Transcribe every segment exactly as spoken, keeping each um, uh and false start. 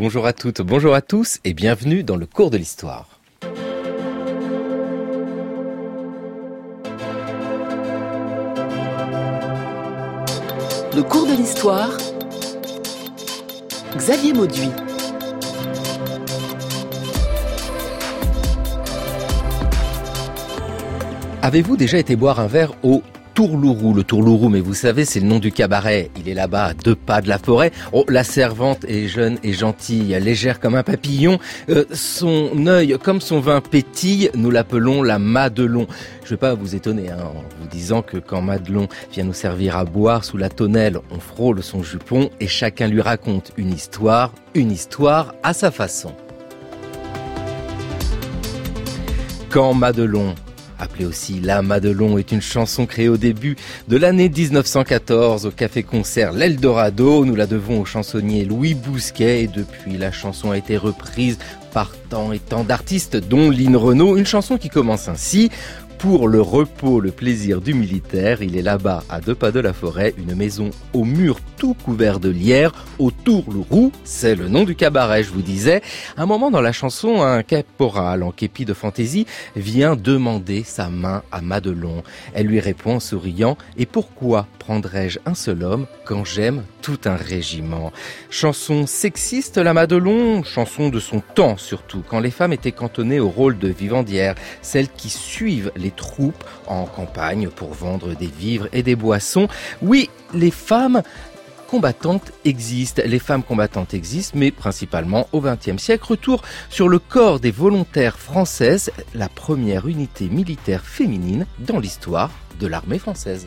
bonjour à toutes, bonjour à tous et bienvenue dans le cours de l'histoire. Le cours de l'histoire, Xavier Mauduit. Avez-vous déjà été boire un verre au Tourlourou? Le Tourlourou, mais vous savez, c'est le nom du cabaret. Il est là-bas, à deux pas de la forêt. Oh, la servante est jeune et gentille, légère comme un papillon. Euh, son œil, comme son vin pétille, nous l'appelons la Madelon. Je ne vais pas vous étonner hein, en vous disant que quand Madelon vient nous servir à boire sous la tonnelle, on frôle son jupon et chacun lui raconte une histoire, une histoire à sa façon. Quand Madelon, appelée aussi La Madelon, est une chanson créée au début de l'année dix-neuf cent quatorze au café-concert L'Eldorado. Nous la devons au chansonnier Louis Bousquet et depuis la chanson a été reprise par tant et tant d'artistes dont Lynn Renaud. Une chanson qui commence ainsi: pour le repos, le plaisir du militaire, il est là-bas, à deux pas de la forêt, une maison au mur tout couvert de lierre, au Tourlourou, c'est le nom du cabaret, je vous disais. Un moment dans la chanson, un caporal en képi de fantaisie vient demander sa main à Madelon. Elle lui répond en souriant: et pourquoi prendrais-je un seul homme quand j'aime tout un régiment? Chanson sexiste, la Madelon, chanson de son temps surtout, quand les femmes étaient cantonnées au rôle de vivandières, celles qui suivent les troupes en campagne pour vendre des vivres et des boissons. Oui, les femmes combattantes existent. Les femmes combattantes existent, mais principalement au vingtième siècle. Retour sur le corps des volontaires françaises, la première unité militaire féminine dans l'histoire de l'armée française.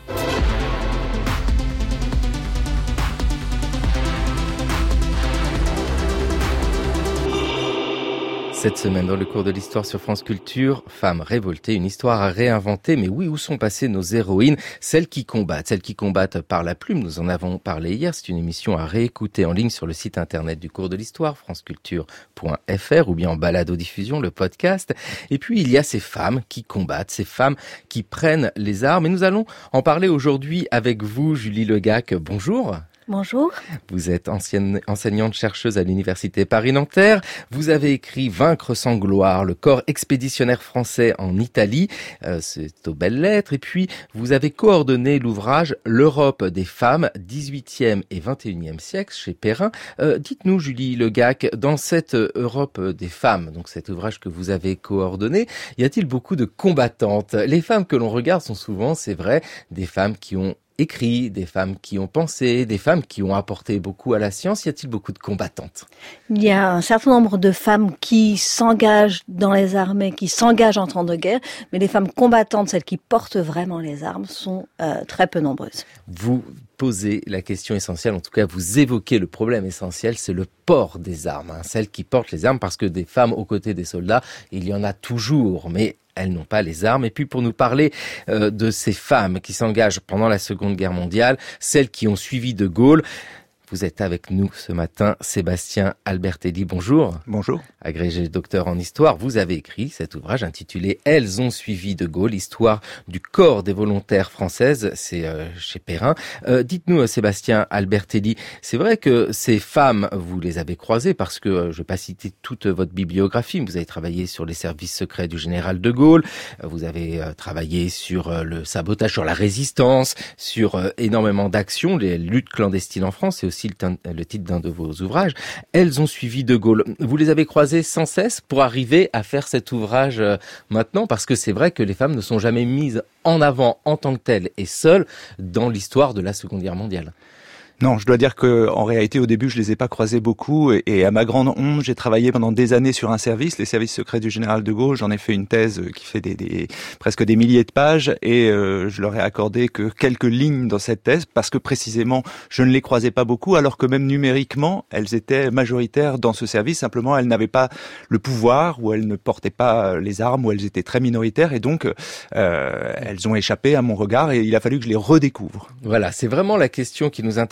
Cette semaine, dans le cours de l'histoire sur France Culture, Femmes révoltées, une histoire à réinventer. Mais oui, où sont passées nos héroïnes? Celles qui combattent, celles qui combattent par la plume. Nous en avons parlé hier. C'est une émission à réécouter en ligne sur le site internet du cours de l'histoire, franceculture point f r, ou bien en balado-diffusion, le podcast. Et puis, il y a ces femmes qui combattent, ces femmes qui prennent les armes. Et nous allons en parler aujourd'hui avec vous, Julie Legac. Bonjour. Bonjour. Vous êtes ancienne enseignante chercheuse à l'université Paris-Nanterre. Vous avez écrit Vaincre sans gloire, le corps expéditionnaire français en Italie. Euh, c'est aux belles lettres. Et puis, vous avez coordonné l'ouvrage L'Europe des femmes, dix-huitième et vingt et unième siècle chez Perrin. Euh, dites-nous, Julie Legac, dans cette Europe des femmes, donc cet ouvrage que vous avez coordonné, y a-t-il beaucoup de combattantes? Les femmes que l'on regarde sont souvent, c'est vrai, des femmes qui ont écrit, des femmes qui ont pensé, des femmes qui ont apporté beaucoup à la science. Y a-t-il beaucoup de combattantes? Il y a un certain nombre de femmes qui s'engagent dans les armées, qui s'engagent en temps de guerre, mais les femmes combattantes, celles qui portent vraiment les armes, sont euh, très peu nombreuses. Vous posez la question essentielle, en tout cas vous évoquez le problème essentiel, c'est le port des armes, hein, celles qui portent les armes, parce que des femmes aux côtés des soldats, il y en a toujours, mais elles n'ont pas les armes. Et puis pour nous parler euh, de ces femmes qui s'engagent pendant la Seconde Guerre mondiale, celles qui ont suivi De Gaulle, vous êtes avec nous ce matin, Sébastien Albertelli. Bonjour. Bonjour. Agrégé docteur en histoire, vous avez écrit cet ouvrage intitulé « Elles ont suivi De Gaulle, histoire du corps des volontaires françaises ». C'est euh, chez Perrin. Euh, dites-nous, Sébastien Albertelli, c'est vrai que ces femmes, vous les avez croisées parce que, euh, je ne vais pas citer toute votre bibliographie, vous avez travaillé sur les services secrets du général De Gaulle, vous avez euh, travaillé sur euh, le sabotage, sur la résistance, sur euh, énormément d'actions, les luttes clandestines en France, c'est aussi le titre d'un de vos ouvrages. Elles ont suivi De Gaulle. Vous les avez croisées sans cesse pour arriver à faire cet ouvrage maintenant, parce que c'est vrai que les femmes ne sont jamais mises en avant en tant que telles et seules dans l'histoire de la Seconde Guerre mondiale. Non, je dois dire que en réalité, au début, je les ai pas croisés beaucoup, et, et à ma grande honte, j'ai travaillé pendant des années sur un service, les services secrets du général de Gaulle. J'en ai fait une thèse qui fait des, des presque des milliers de pages, et euh, je leur ai accordé que quelques lignes dans cette thèse, parce que précisément, je ne les croisais pas beaucoup, alors que même numériquement, elles étaient majoritaires dans ce service. Simplement, elles n'avaient pas le pouvoir, ou elles ne portaient pas les armes, ou elles étaient très minoritaires, et donc euh, elles ont échappé à mon regard, et il a fallu que je les redécouvre. Voilà, c'est vraiment la question qui nous intéresse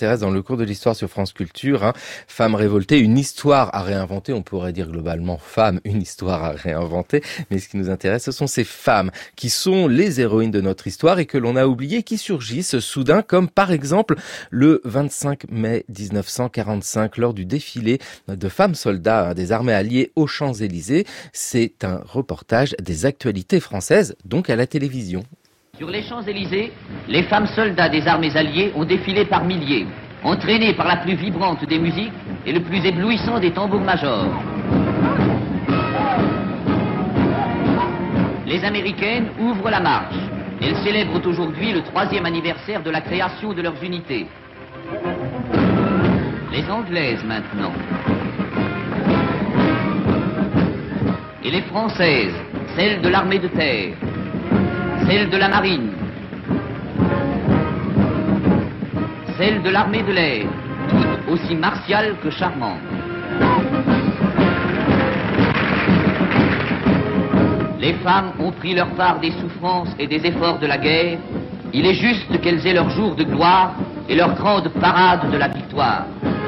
intéresse dans le cours de l'histoire sur France Culture. Hein. Femmes révoltées, une histoire à réinventer. On pourrait dire globalement femmes, une histoire à réinventer. Mais ce qui nous intéresse, ce sont ces femmes qui sont les héroïnes de notre histoire et que l'on a oubliées, qui surgissent soudain, comme par exemple le vingt-cinq mai dix-neuf cent quarante-cinq lors du défilé de femmes soldats hein, des armées alliées aux Champs-Élysées. C'est un reportage des actualités françaises, donc à la télévision. Sur les Champs-Élysées, les femmes soldats des armées alliées ont défilé par milliers, entraînées par la plus vibrante des musiques et le plus éblouissant des tambours-majors. Les Américaines ouvrent la marche. Elles célèbrent aujourd'hui le troisième anniversaire de la création de leurs unités. Les Anglaises maintenant. Et les Françaises, celles de l'armée de terre. Celle de la marine, celle de l'armée de l'air, toutes aussi martiales que charmantes. Les femmes ont pris leur part des souffrances et des efforts de la guerre. Il est juste qu'elles aient leur jour de gloire et leur grande parade de la victoire.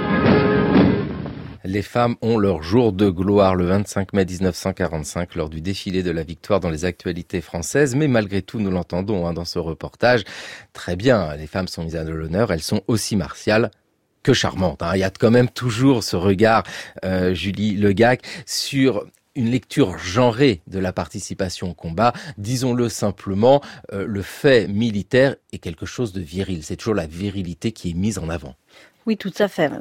Les femmes ont leur jour de gloire le vingt-cinq mai dix-neuf cent quarante-cinq lors du défilé de la victoire dans les actualités françaises. Mais malgré tout, nous l'entendons hein, dans ce reportage. Très bien, les femmes sont mises à l'honneur. Elles sont aussi martiales que charmantes. Hein. Il y a quand même toujours ce regard, euh, Julie Legac, sur une lecture genrée de la participation au combat. Disons-le simplement, euh, le fait militaire est quelque chose de viril. C'est toujours la virilité qui est mise en avant. Oui, tout à fait.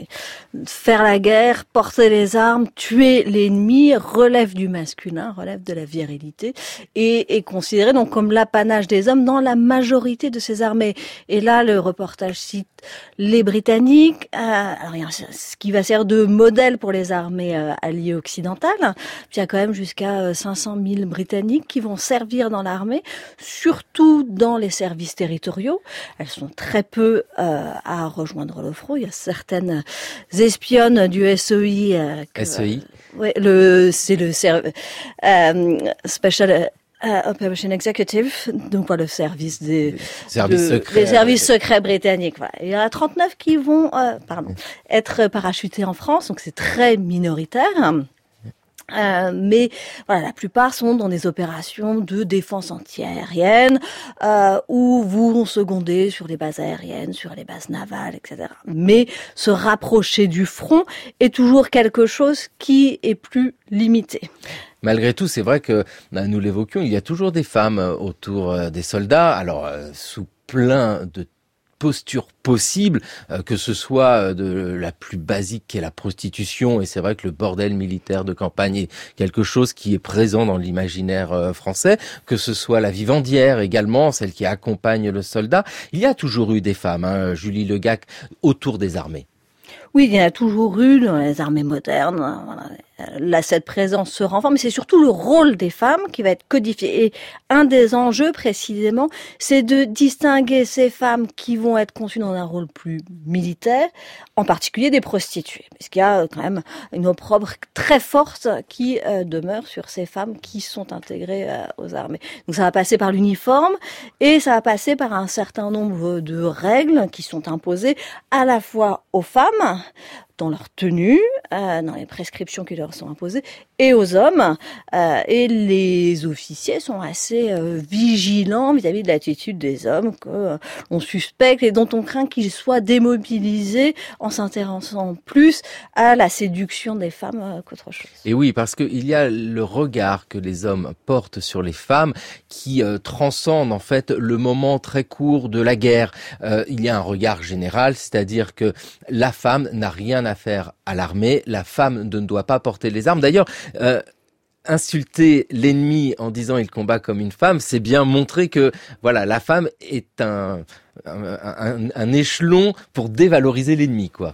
Faire la guerre, porter les armes, tuer l'ennemi relève du masculin, relève de la virilité et est considéré donc comme l'apanage des hommes dans la majorité de ces armées. Et là, le reportage cite les Britanniques, euh, alors il y a ce qui va servir de modèle pour les armées euh, alliées occidentales. Puis il y a quand même jusqu'à cinq cent mille Britanniques qui vont servir dans l'armée, surtout dans les services territoriaux. Elles sont très peu euh, à rejoindre le front. Il y a certaines espionnes du S E I. Euh, que, S E I euh, ouais, le, c'est le euh, Special Uh, Operation Executive, donc voilà, le service des services de, secrets, les services secrets britanniques. Voilà. Il y en a trente-neuf qui vont, euh, pardon, être parachutés en France, donc c'est très minoritaire. Euh, mais voilà, la plupart sont dans des opérations de défense anti-aérienne euh, où vont seconder sur les bases aériennes, sur les bases navales, et cetera. Mais se rapprocher du front est toujours quelque chose qui est plus limité. Malgré tout, c'est vrai que, nous l'évoquions, il y a toujours des femmes autour des soldats, alors sous plein de postures possibles, que ce soit de la plus basique qui est la prostitution, et c'est vrai que le bordel militaire de campagne est quelque chose qui est présent dans l'imaginaire français, que ce soit la vivandière également, celle qui accompagne le soldat. Il y a toujours eu des femmes, hein, Julie Legac, autour des armées. Oui, il y en a toujours eu dans les armées modernes. Voilà. Là, cette présence se renforce, mais c'est surtout le rôle des femmes qui va être codifié. Et un des enjeux, précisément, c'est de distinguer ces femmes qui vont être conçues dans un rôle plus militaire, en particulier des prostituées. Parce qu'il y a quand même une opprobre très forte qui euh, demeure sur ces femmes qui sont intégrées euh, aux armées. Donc ça va passer par l'uniforme et ça va passer par un certain nombre de règles qui sont imposées à la fois aux femmes, dans leur tenue, euh, dans les prescriptions qui leur sont imposées, et aux hommes. Euh, et les officiers sont assez euh, vigilants vis-à-vis de l'attitude des hommes que euh, on suspecte et dont on craint qu'ils soient démobilisés en s'intéressant plus à la séduction des femmes euh, qu'autre chose. Et oui, parce qu'il y a le regard que les hommes portent sur les femmes qui euh, transcende en fait le moment très court de la guerre. Euh, il y a un regard général, c'est-à-dire que la femme n'a rien à faire à l'armée, la femme ne doit pas porter les armes. D'ailleurs, euh, insulter l'ennemi en disant il combat comme une femme, c'est bien montrer que voilà, la femme est un, un, un, un échelon pour dévaloriser l'ennemi, quoi.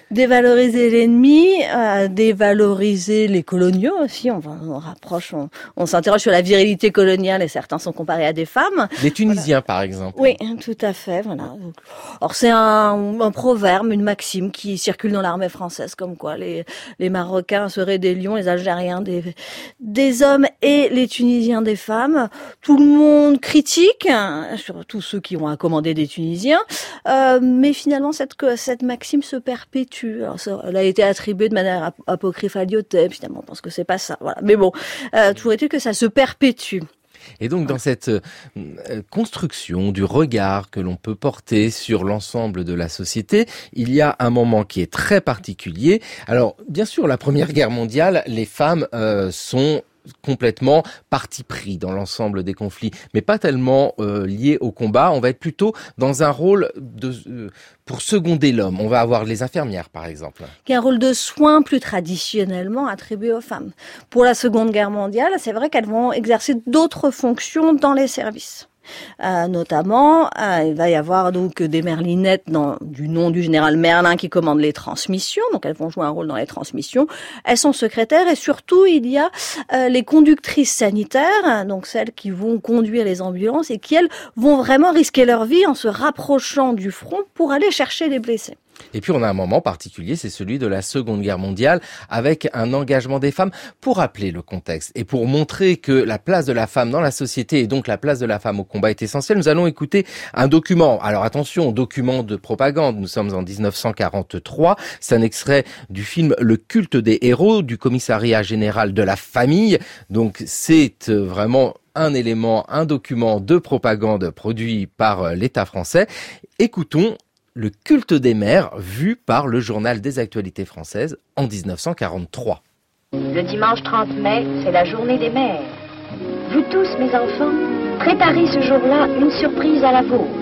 Dévaloriser l'ennemi, euh, dévaloriser les coloniaux aussi. On, on rapproche, on, on s'interroge sur la virilité coloniale et certains sont comparés à des femmes. Les Tunisiens, voilà. Par exemple. Oui, tout à fait. Voilà. Alors c'est un, un proverbe, une maxime qui circule dans l'armée française, comme quoi les, les Marocains seraient des lions, les Algériens des, des hommes et les Tunisiens des femmes. Tout le monde critique, surtout ceux qui ont à commander des Tunisiens, euh, mais finalement cette, cette maxime se perpétue. Alors, ça, elle a été attribuée de manière apocryphe à Lyautey, finalement, on pense que c'est pas ça. Voilà. Mais bon, euh, toujours est-il que ça se perpétue. Et donc, dans cette euh, construction du regard que l'on peut porter sur l'ensemble de la société, il y a un moment qui est très particulier. Alors, bien sûr, la Première Guerre mondiale, les femmes euh, sont complètement parti pris dans l'ensemble des conflits, mais pas tellement euh, lié au combat. On va être plutôt dans un rôle de euh, pour seconder l'homme. On va avoir les infirmières, par exemple. Qui a un rôle de soin plus traditionnellement attribué aux femmes. Pour la Seconde Guerre mondiale, c'est vrai qu'elles vont exercer d'autres fonctions dans les services. Euh, notamment, euh, il va y avoir donc des merlinettes dans, du nom du général Merlin qui commande les transmissions, donc elles vont jouer un rôle dans les transmissions. Elles sont secrétaires et surtout il y a euh, les conductrices sanitaires, donc celles qui vont conduire les ambulances et qui elles vont vraiment risquer leur vie en se rapprochant du front pour aller chercher les blessés. Et puis on a un moment particulier, c'est celui de la Seconde Guerre mondiale, avec un engagement des femmes pour rappeler le contexte et pour montrer que la place de la femme dans la société et donc la place de la femme au combat est essentielle. Nous allons écouter un document. Alors attention, document de propagande. Nous sommes en dix-neuf cent quarante-trois. C'est un extrait du film Le culte des héros du commissariat général de la famille. Donc c'est vraiment un élément, un document de propagande produit par l'État français. Écoutons Le culte des mères, vu par le journal des actualités françaises en dix-neuf cent quarante-trois. Le dimanche trente mai, c'est la journée des mères. Vous tous, mes enfants, préparez ce jour-là une surprise à la vôtre.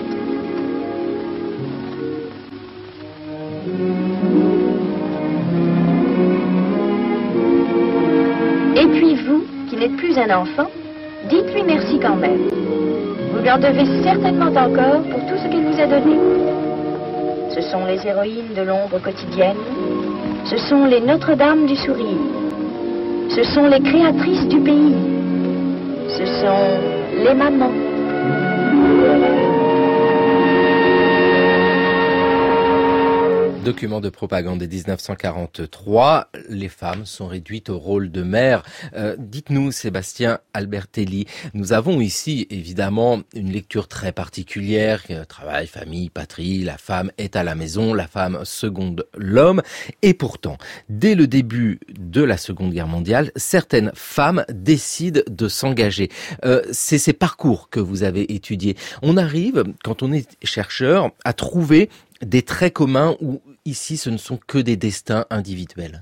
Et puis vous, qui n'êtes plus un enfant, dites-lui merci quand même. Vous lui en devez certainement encore pour tout ce qu'elle vous a donné. Ce sont les héroïnes de l'ombre quotidienne. Ce sont les Notre-Dame du sourire. Ce sont les créatrices du pays. Ce sont les mamans. Document de propagande de dix-neuf cent quarante-trois, les femmes sont réduites au rôle de mère. Euh, dites-nous, Sébastien Albertelli, nous avons ici évidemment une lecture très particulière, travail, famille, patrie, la femme est à la maison, la femme seconde l'homme. Et pourtant, dès le début de la Seconde Guerre mondiale, certaines femmes décident de s'engager. Euh, c'est ces parcours que vous avez étudiés. On arrive, quand on est chercheur, à trouver des traits communs où ici ce ne sont que des destins individuels.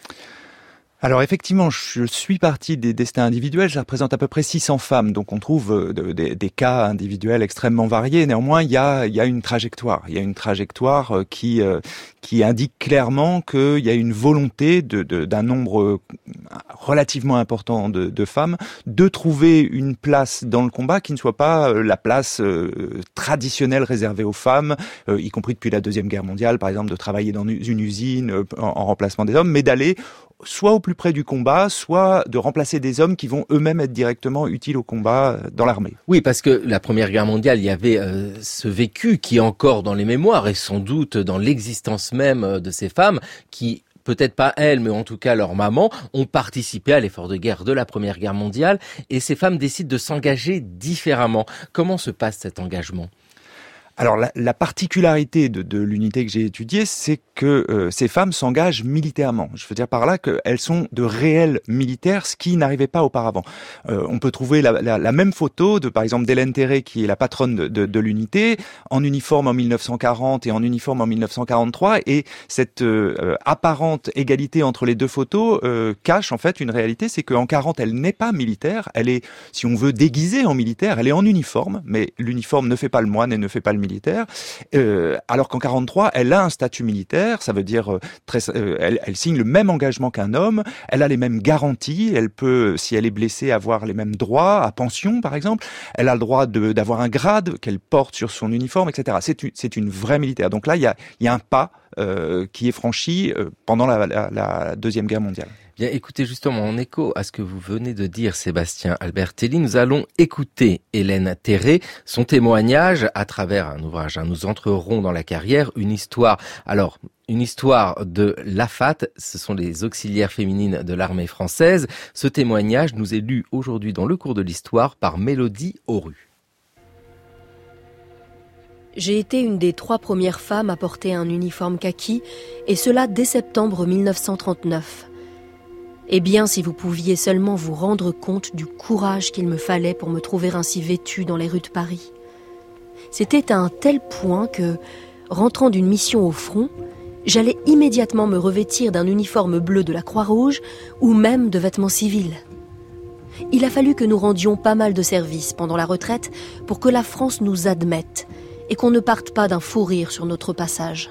Alors effectivement, je suis parti des destins individuels, ça représente à peu près six cents femmes, donc on trouve de, de, des cas individuels extrêmement variés. Néanmoins, il y a, il y a une trajectoire, il y a une trajectoire qui, qui indique clairement qu'il y a une volonté de, de, d'un nombre relativement important de, de femmes de trouver une place dans le combat qui ne soit pas la place euh, traditionnelle réservée aux femmes, euh, y compris depuis la Deuxième Guerre mondiale, par exemple, de travailler dans une usine euh, en, en remplacement des hommes, mais d'aller soit au plus près du combat, soit de remplacer des hommes qui vont eux-mêmes être directement utiles au combat dans l'armée. Oui, parce que la Première Guerre mondiale, il y avait euh, ce vécu qui est encore dans les mémoires et sans doute dans l'existence même de ces femmes qui, peut-être pas elles, mais en tout cas leurs mamans, ont participé à l'effort de guerre de la Première Guerre mondiale et ces femmes décident de s'engager différemment. Comment se passe cet engagement ? Alors la, la particularité de, de l'unité que j'ai étudiée, c'est que euh, ces femmes s'engagent militairement. Je veux dire par là qu'elles sont de réels militaires, ce qui n'arrivait pas auparavant. Euh, on peut trouver la, la, la même photo de, par exemple, d'Hélène Terré, qui est la patronne de, de, de l'unité, en uniforme en mille neuf cent quarante et en uniforme en mille neuf cent quarante-trois, et cette euh, apparente égalité entre les deux photos euh, cache en fait une réalité, c'est qu'en quarante, elle n'est pas militaire, elle est, si on veut, déguisée en militaire, elle est en uniforme, mais l'uniforme ne fait pas le moine et ne fait pas le militaire. Militaire, euh, alors qu'en quarante-trois, elle a un statut militaire, ça veut dire euh, très, euh, elle, elle signe le même engagement qu'un homme, elle a les mêmes garanties, elle peut, si elle est blessée, avoir les mêmes droits à pension, par exemple, elle a le droit de, d'avoir un grade qu'elle porte sur son uniforme, et cetera. C'est une, c'est une vraie militaire. Donc là, il y a, il y a un pas euh, qui est franchi euh, pendant la, la, la Deuxième Guerre mondiale. Bien, écoutez, justement, en écho à ce que vous venez de dire, Sébastien Albertelli, nous allons écouter Hélène Terré, son témoignage à travers un ouvrage. Nous entrerons dans la carrière, une histoire. Alors, une histoire de l'A F A T, ce sont les auxiliaires féminines de l'armée française. Ce témoignage nous est lu aujourd'hui dans le cours de l'histoire par Mélodie Auru. J'ai été une des trois premières femmes à porter un uniforme kaki, et cela dès septembre mille neuf cent trente-neuf. Eh bien, si vous pouviez seulement vous rendre compte du courage qu'il me fallait pour me trouver ainsi vêtue dans les rues de Paris. C'était à un tel point que, rentrant d'une mission au front, j'allais immédiatement me revêtir d'un uniforme bleu de la Croix-Rouge ou même de vêtements civils. Il a fallu que nous rendions pas mal de services pendant la retraite pour que la France nous admette et qu'on ne parte pas d'un fou rire sur notre passage.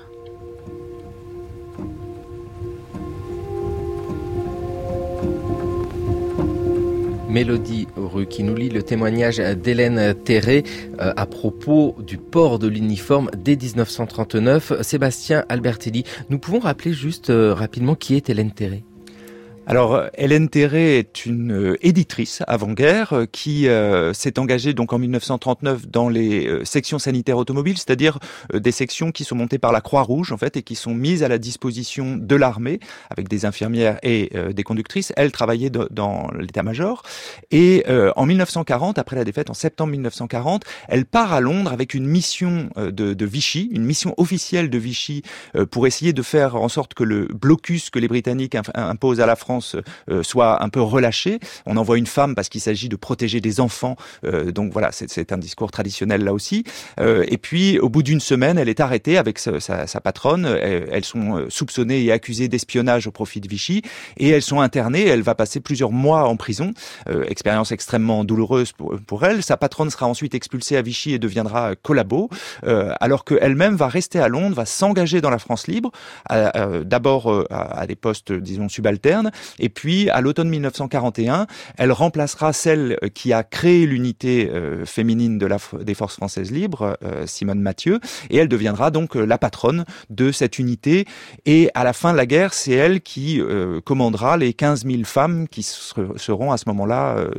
Mélodie Auru qui nous lit le témoignage d'Hélène Terré euh, à propos du port de l'uniforme dès dix-neuf cent trente-neuf. Sébastien Albertelli, nous pouvons rappeler juste euh, rapidement qui est Hélène Terré ? Alors, Hélène Terré est une euh, éditrice avant-guerre euh, qui euh, s'est engagée donc en mille neuf cent trente-neuf dans les euh, sections sanitaires automobiles, c'est-à-dire euh, des sections qui sont montées par la Croix-Rouge en fait et qui sont mises à la disposition de l'armée avec des infirmières et euh, des conductrices. Elle travaillait de, dans l'état-major et euh, en mille neuf cent quarante, après la défaite en septembre mille neuf cent quarante, elle part à Londres avec une mission euh, de, de Vichy, une mission officielle de Vichy euh, pour essayer de faire en sorte que le blocus que les Britanniques imp- imposent à la France Euh, soit un peu relâché. On envoie une femme parce qu'il s'agit de protéger des enfants. Euh, donc voilà, c'est, c'est un discours traditionnel là aussi. Euh, et puis, au bout d'une semaine, elle est arrêtée avec sa, sa, sa patronne. Elles, elles sont soupçonnées et accusées d'espionnage au profit de Vichy. Et elles sont internées. Elle va passer plusieurs mois en prison. Euh, expérience extrêmement douloureuse pour, pour elle. Sa patronne sera ensuite expulsée à Vichy et deviendra collabo. Euh, alors qu'elle-même va rester à Londres, va s'engager dans la France libre. À, à, d'abord euh, à, à des postes, disons, subalternes. Et puis, à l'automne mille neuf cent quarante et un, elle remplacera celle qui a créé l'unité euh, féminine de la, des forces françaises libres, euh, Simone Mathieu, et elle deviendra donc euh, la patronne de cette unité. Et à la fin de la guerre, c'est elle qui euh, commandera les quinze mille femmes qui ser- seront à ce moment-là euh,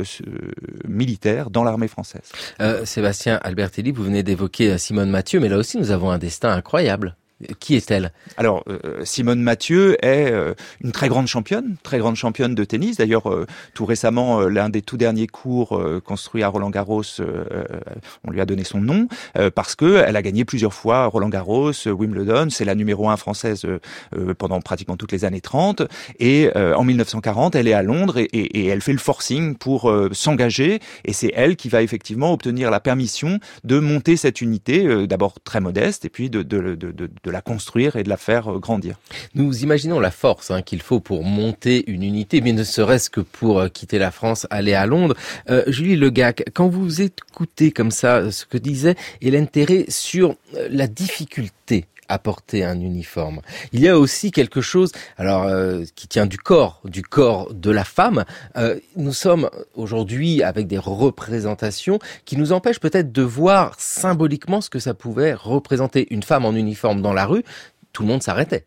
militaires dans l'armée française. Euh, Sébastien Albertelli, vous venez d'évoquer Simone Mathieu, mais là aussi nous avons un destin incroyable. Qui est-elle ? Alors, euh, Simone Mathieu est euh, une très grande championne, très grande championne de tennis. D'ailleurs, euh, tout récemment, euh, l'un des tout derniers cours euh, construits à Roland-Garros, euh, on lui a donné son nom euh, parce que elle a gagné plusieurs fois Roland-Garros, Wimbledon. C'est la numéro un française euh, pendant pratiquement toutes les années trente. Et euh, en mille neuf cent quarante, elle est à Londres et, et, et elle fait le forcing pour euh, s'engager. Et c'est elle qui va effectivement obtenir la permission de monter cette unité, euh, d'abord très modeste, et puis de, de, de, de, de de la construire et de la faire grandir. Nous imaginons la force hein, qu'il faut pour monter une unité, mais ne serait-ce que pour euh, quitter la France, aller à Londres. Euh, Julie Legac, quand vous écoutez comme ça ce que disait Hélène Terré sur euh, la difficulté à porter un uniforme, il y a aussi quelque chose, alors euh, qui tient du corps, du corps de la femme. Euh, nous sommes aujourd'hui avec des représentations qui nous empêchent peut-être de voir symboliquement ce que ça pouvait représenter une femme en uniforme dans la rue. Tout le monde s'arrêtait.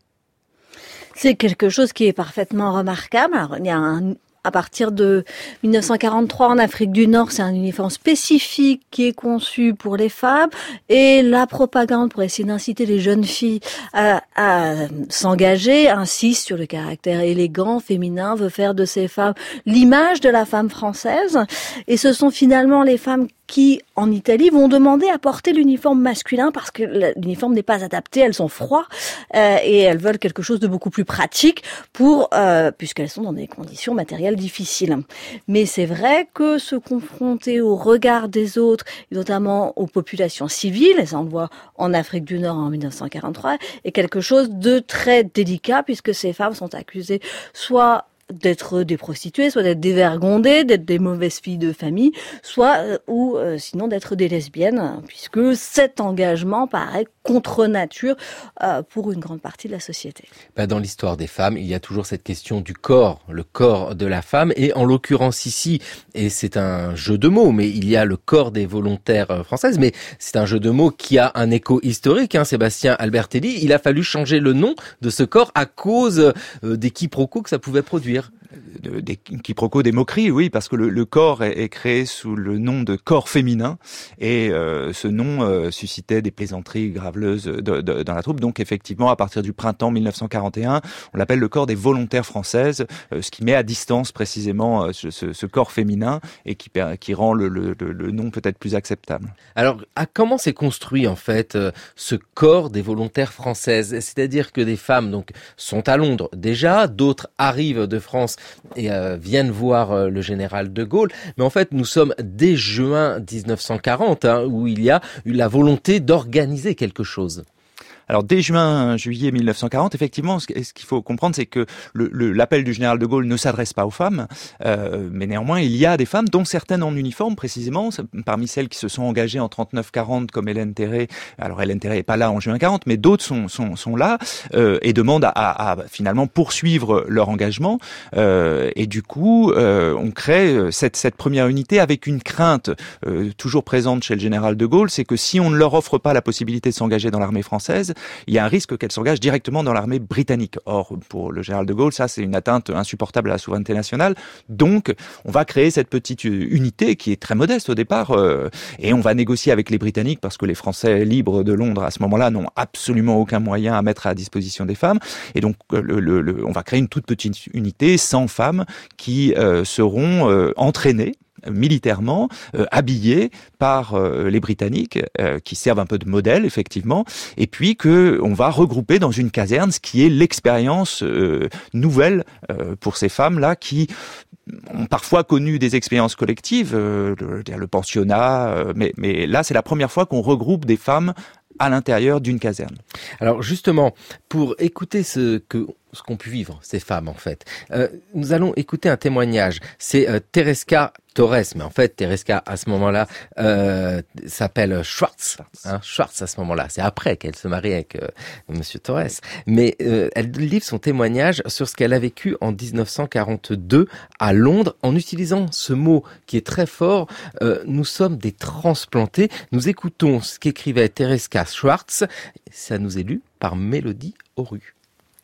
C'est quelque chose qui est parfaitement remarquable. Alors, il y a un À partir de mille neuf cent quarante-trois, en Afrique du Nord, c'est un uniforme spécifique qui est conçu pour les femmes. Et la propagande, pour essayer d'inciter les jeunes filles à, à s'engager, insiste sur le caractère élégant, féminin, veut faire de ces femmes l'image de la femme française. Et ce sont finalement les femmes qui, en Italie, vont demander à porter l'uniforme masculin parce que l'uniforme n'est pas adapté, elles sont froides euh, et elles veulent quelque chose de beaucoup plus pratique pour, euh, puisqu'elles sont dans des conditions matérielles difficiles. Mais c'est vrai que se confronter au regard des autres, et notamment aux populations civiles, et ça on le voit en Afrique du Nord en mille neuf cent quarante-trois, est quelque chose de très délicat puisque ces femmes sont accusées soit d'être des prostituées, soit d'être des vergondées, d'être des mauvaises filles de famille, soit euh, ou euh, sinon d'être des lesbiennes, puisque cet engagement paraît contre nature euh, pour une grande partie de la société. Bah, dans l'histoire des femmes, il y a toujours cette question du corps, le corps de la femme, et en l'occurrence ici, et c'est un jeu de mots, mais il y a le corps des volontaires françaises, mais c'est un jeu de mots qui a un écho historique, hein, Sébastien Albertelli. Il a fallu changer le nom de ce corps à cause euh, des quiproquos que ça pouvait produire. Des quiproquos, des moqueries, oui, parce que le, le corps est, est créé sous le nom de corps féminin, et euh, ce nom euh, suscitait des plaisanteries graveleuses de, de, dans la troupe. Donc effectivement, à partir du printemps mille neuf cent quarante et un, on l'appelle le corps des volontaires françaises, euh, ce qui met à distance précisément euh, ce, ce, ce corps féminin et qui, qui rend le, le, le nom peut-être plus acceptable. Alors, à comment s'est construit en fait euh, ce corps des volontaires françaises ? C'est-à-dire que des femmes donc sont à Londres déjà, d'autres arrivent de France et euh, viennent voir euh, le général de Gaulle. Mais en fait, nous sommes dès juin dix-neuf cent quarante, hein, où il y a eu la volonté d'organiser quelque chose. Alors dès juin, juillet mille neuf cent quarante, effectivement, ce qu'il faut comprendre, c'est que le, le, l'appel du général de Gaulle ne s'adresse pas aux femmes, euh, mais néanmoins, il y a des femmes, dont certaines en uniforme précisément, parmi celles qui se sont engagées en trente-neuf quarante, comme Hélène Terré. Alors Hélène Terré n'est pas là en juin quarante, mais d'autres sont, sont, sont là euh, et demandent à, à, à finalement poursuivre leur engagement. Euh, et du coup, euh, on crée cette, cette première unité avec une crainte euh, toujours présente chez le général de Gaulle, c'est que si on ne leur offre pas la possibilité de s'engager dans l'armée française, il y a un risque qu'elle s'engage directement dans l'armée britannique. Or, pour le général de Gaulle, ça, c'est une atteinte insupportable à la souveraineté nationale. Donc, on va créer cette petite unité qui est très modeste au départ, euh, et on va négocier avec les Britanniques parce que les Français libres de Londres, à ce moment-là, n'ont absolument aucun moyen à mettre à disposition des femmes. Et donc, le, le, le, on va créer une toute petite unité, cent femmes, qui euh, seront euh, entraînées militairement, euh, habillés par euh, les Britanniques, euh, qui servent un peu de modèle, effectivement, et puis que on va regrouper dans une caserne, ce qui est l'expérience euh, nouvelle euh, pour ces femmes-là, qui ont parfois connu des expériences collectives, euh, le, le pensionnat, euh, mais, mais là, c'est la première fois qu'on regroupe des femmes à l'intérieur d'une caserne. Alors justement, pour écouter ce que ce qu'ont pu vivre ces femmes en fait, euh, nous allons écouter un témoignage. C'est euh, Tereska Torres, mais en fait Tereska à ce moment-là euh, s'appelle Schwartz. Hein, Schwartz à ce moment-là. C'est après qu'elle se marie avec euh, Monsieur Torres. Mais euh, elle livre son témoignage sur ce qu'elle a vécu en dix-neuf cent quarante-deux à Londres, en utilisant ce mot qui est très fort. Euh, nous sommes des transplantés. Nous écoutons ce qu'écrivait Tereska Schwartz. Ça nous est lu par Mélodie Auru.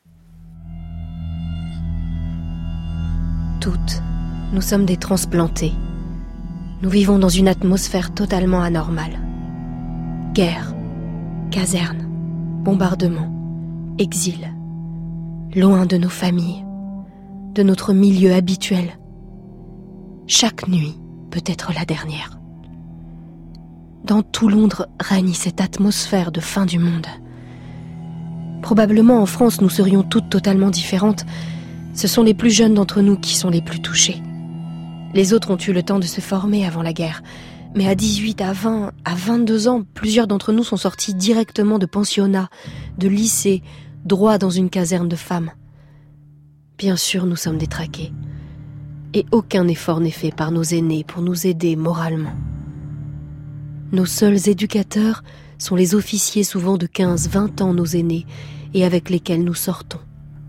Toutes, nous sommes des transplantés. Nous vivons dans une atmosphère totalement anormale. Guerre, caserne, bombardement, exil. Loin de nos familles, de notre milieu habituel. Chaque nuit peut être la dernière. Dans tout Londres règne cette atmosphère de fin du monde. Probablement en France, nous serions toutes totalement différentes. Ce sont les plus jeunes d'entre nous qui sont les plus touchés. Les autres ont eu le temps de se former avant la guerre. Mais à dix-huit, à vingt, à vingt-deux ans, plusieurs d'entre nous sont sortis directement de pensionnats, de lycées, droit dans une caserne de femmes. Bien sûr, nous sommes détraqués. Et aucun effort n'est fait par nos aînés pour nous aider moralement. Nos seuls éducateurs sont les officiers souvent de quinze, vingt ans, nos aînés, et avec lesquels nous sortons.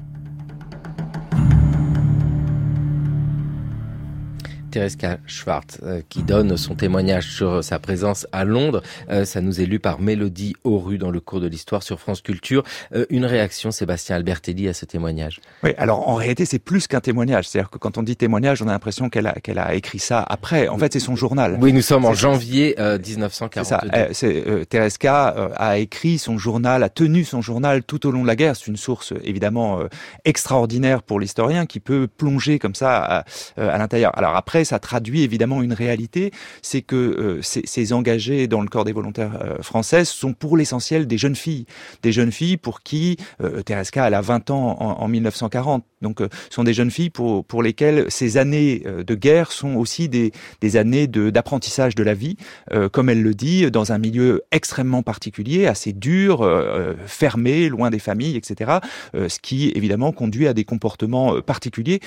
Tereska Schwartz, euh, qui donne son témoignage sur sa présence à Londres. Euh, ça nous est lu par Mélodie Auru dans le cours de l'histoire sur France Culture. Euh, une réaction, Sébastien Albertelli, à ce témoignage? Oui, alors en réalité, c'est plus qu'un témoignage. C'est-à-dire que quand on dit témoignage, on a l'impression qu'elle a, qu'elle a écrit ça après. En fait, c'est son journal. Oui, nous sommes en c'est, janvier euh, dix-neuf cent quarante-deux. C'est ça. Euh, c'est, euh, Tereska euh, a écrit son journal, a tenu son journal tout au long de la guerre. C'est une source évidemment euh, extraordinaire pour l'historien qui peut plonger comme ça à, à l'intérieur. Alors après, après, ça traduit évidemment une réalité, c'est que euh, ces, ces engagés dans le corps des volontaires euh, françaises sont pour l'essentiel des jeunes filles. Des jeunes filles pour qui, euh, Tereska, elle a vingt ans en, en mille neuf cent quarante, donc euh, sont des jeunes filles pour, pour lesquelles ces années euh, de guerre sont aussi des, des années de, d'apprentissage de la vie, euh, comme elle le dit, dans un milieu extrêmement particulier, assez dur, euh, fermé, loin des familles, et cetera, euh, ce qui évidemment conduit à des comportements euh, particuliers.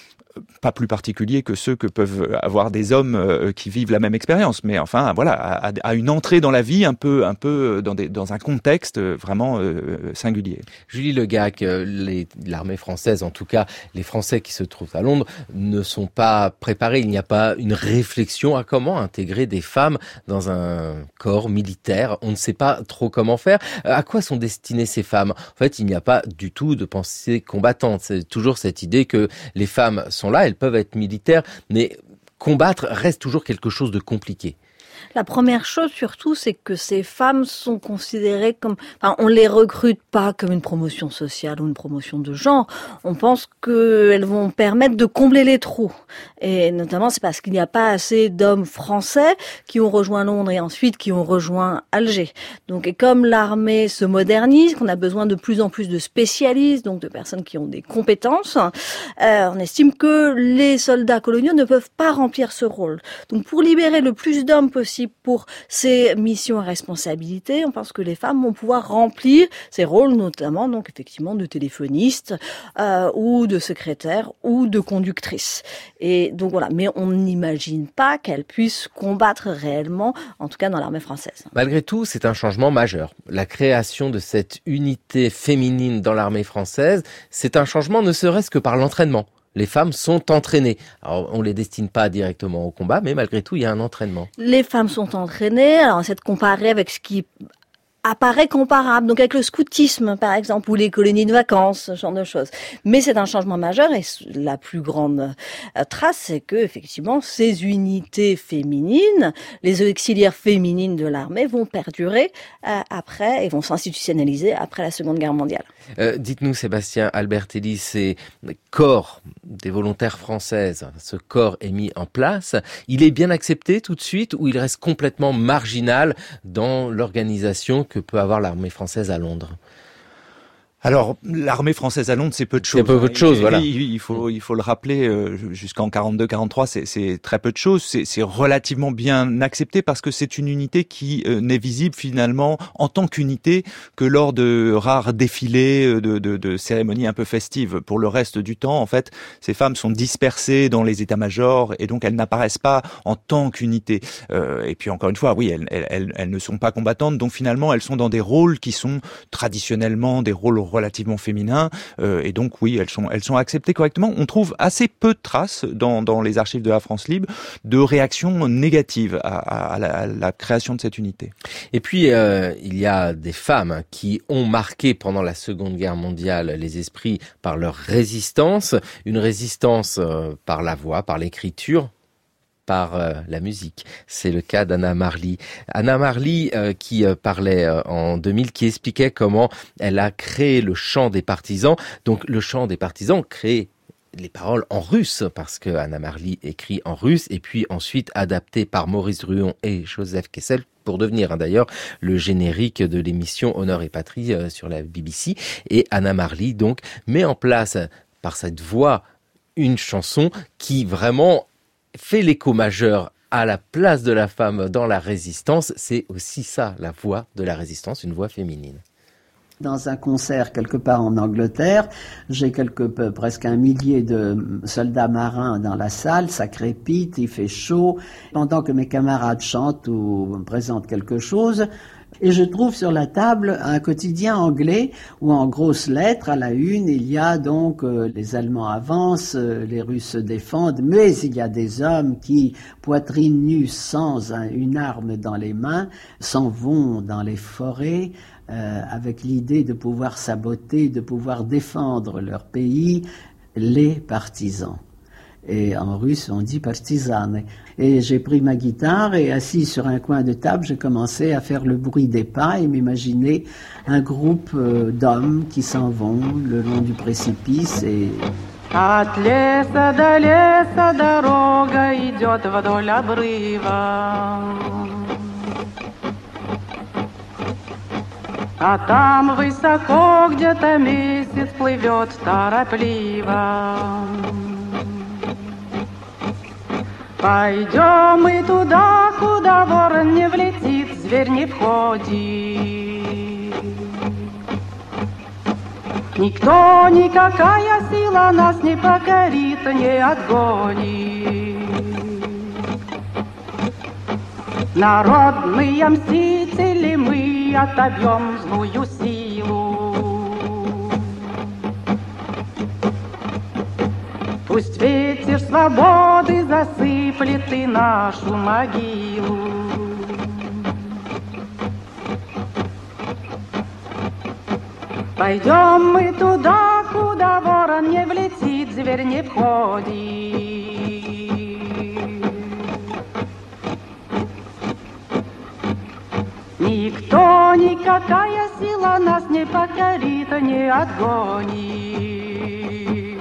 Pas plus particuliers que ceux que peuvent avoir des hommes euh, qui vivent la même expérience, mais enfin voilà, à, à une entrée dans la vie un peu, un peu dans, des, dans un contexte vraiment euh, singulier. Julie Legac, les, l'armée française, en tout cas les Français qui se trouvent à Londres, ne sont pas préparés. Il n'y a pas une réflexion à comment intégrer des femmes dans un corps militaire. On ne sait pas trop comment faire. À quoi sont destinées ces femmes ? En fait, il n'y a pas du tout de pensée combattante. C'est toujours cette idée que les femmes sont là, elles peuvent être militaires, mais combattre reste toujours quelque chose de compliqué. La première chose surtout, c'est que ces femmes sont considérées comme... Enfin, on les recrute pas comme une promotion sociale ou une promotion de genre. On pense qu'elles vont permettre de combler les trous. Et notamment, c'est parce qu'il n'y a pas assez d'hommes français qui ont rejoint Londres et ensuite qui ont rejoint Alger. Donc, et comme l'armée se modernise, qu'on a besoin de plus en plus de spécialistes, donc de personnes qui ont des compétences, euh, on estime que les soldats coloniaux ne peuvent pas remplir ce rôle. Donc, pour libérer le plus d'hommes possible pour ces missions à responsabilité, on pense que les femmes vont pouvoir remplir ces rôles, notamment donc effectivement de téléphonistes euh, ou de secrétaires ou de conductrices. Et donc voilà, mais on n'imagine pas qu'elles puissent combattre réellement, en tout cas dans l'armée française. Malgré tout, c'est un changement majeur. La création de cette unité féminine dans l'armée française, c'est un changement ne serait-ce que par l'entraînement. Les femmes sont entraînées. Alors, on les destine pas directement au combat, mais malgré tout, il y a un entraînement. Les femmes sont entraînées. Alors, on essaie de comparer avec ce qui apparaît comparable, donc avec le scoutisme par exemple, ou les colonies de vacances, ce genre de choses. Mais c'est un changement majeur et la plus grande trace, c'est que effectivement ces unités féminines, les auxiliaires féminines de l'armée vont perdurer euh, après et vont s'institutionnaliser après la Seconde Guerre mondiale. Euh, dites-nous Sébastien Albertelli, ces corps des volontaires françaises, ce corps est mis en place, il est bien accepté tout de suite ou il reste complètement marginal dans l'organisation que peut avoir l'armée française à Londres ? Alors, l'armée française à Londres, c'est peu de choses. C'est peu, peu de choses, il, voilà. Il, il, faut, il faut le rappeler, euh, jusqu'en quarante-deux quarante-trois, c'est, c'est très peu de choses. C'est, c'est relativement bien accepté parce que c'est une unité qui euh, n'est visible finalement en tant qu'unité que lors de rares défilés, de, de, de cérémonies un peu festives. Pour le reste du temps, en fait, ces femmes sont dispersées dans les états-majors et donc elles n'apparaissent pas en tant qu'unité. Euh, et puis encore une fois, oui, elles, elles, elles, elles ne sont pas combattantes, donc finalement, elles sont dans des rôles qui sont traditionnellement des rôles relativement féminins, euh, et donc oui, elles sont elles sont acceptées correctement. On trouve assez peu de traces dans dans les archives de la France libre de réactions négatives à, à, à, la, à la création de cette unité. Et puis euh, il y a des femmes qui ont marqué pendant la Seconde Guerre mondiale les esprits par leur résistance, une résistance euh, par la voix, par l'écriture, par euh, la musique. C'est le cas d'Anna Marly. Anna Marly euh, qui euh, parlait euh, en deux mille, qui expliquait comment elle a créé le chant des partisans. Donc le chant des partisans crée les paroles en russe, parce que Anna Marly écrit en russe, et puis ensuite adapté par Maurice Druon et Joseph Kessel, pour devenir hein, d'ailleurs le générique de l'émission Honneur et Patrie euh, sur la B B C. Et Anna Marly donc met en place par cette voix une chanson qui vraiment fait l'écho majeur à la place de la femme dans la résistance. C'est aussi ça, la voix de la résistance, une voix féminine. Dans un concert quelque part en Angleterre, j'ai quelque peu, presque un millier de soldats marins dans la salle, ça crépite, il fait chaud, pendant que mes camarades chantent ou présentent quelque chose. Et je trouve sur la table un quotidien anglais où en grosses lettres, à la une, il y a donc euh, les Allemands avancent, euh, les Russes se défendent, mais il y a des hommes qui, poitrine nue, sans un, une arme dans les mains, s'en vont dans les forêts euh, avec l'idée de pouvoir saboter, de pouvoir défendre leur pays, les partisans. Et en russe, on dit partisane. Et j'ai pris ma guitare et assis sur un coin de table, j'ai commencé à faire le bruit des pas et m'imaginer un groupe d'hommes qui s'en vont le long du précipice et От леса до леса дорога идет вдоль обрыва. А там высоко где-то месяц плывет торопливо. Пойдем мы туда, куда ворон не влетит, зверь не входит. Никто, никакая сила нас не покорит, не отгонит. Народные мстители мы отобьем злую силу. Пусть ветер свободы засыплет и нашу могилу. Пойдем мы туда, куда ворон не влетит, зверь не входит. Никто, никакая сила нас не покорит, не отгонит.